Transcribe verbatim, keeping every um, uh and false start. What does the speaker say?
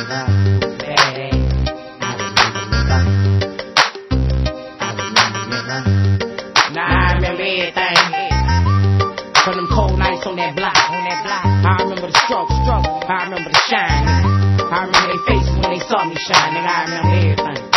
nigga. Bad ass. I remember, nigga. I remember, nigga. Nah, I remember everything. From them cold nights on that block, on that block. I remember the struggle, struggle. I remember the shine, nigga. I remember their faces when they saw me shine, nigga. I remember everything.